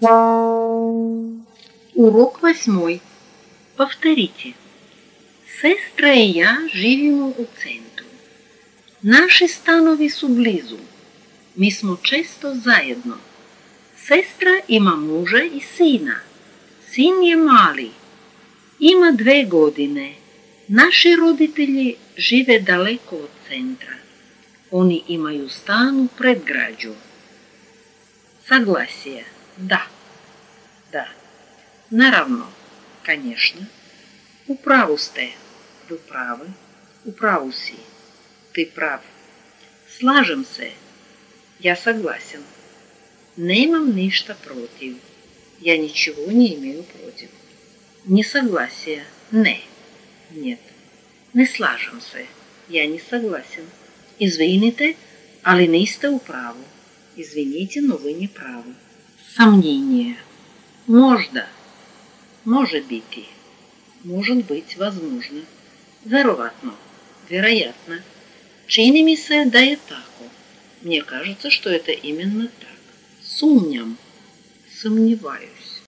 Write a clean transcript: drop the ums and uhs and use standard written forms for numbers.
Урок 8. Повторите. Сестра и я живемо у центru. Наши станови su blizu. Mi smo često zajedno. Sestra ima muža i sina. Sin je mali. Ima 2 godine. Naši roditelji žive daleko od centra. Oni imaju stan u predgrađu. Согласие. Да. Да. Наравно. Конечно. Управу сте. Вы правы. Управу си. Ты прав. Slažem se. Я согласен. Nemam ništa protiv. Я ничего не имею против. Несогласие. Не. Нет. Не slažem se. Я не согласен. Извините, ali niste u pravu. Извините, но вы не правы. Сомнение. Možda. Может быть. Может быть, возможно. Вероятно. Вероятно. Čini mi se da je tako. Мне кажется, что это именно так. Сумням. Сомневаюсь.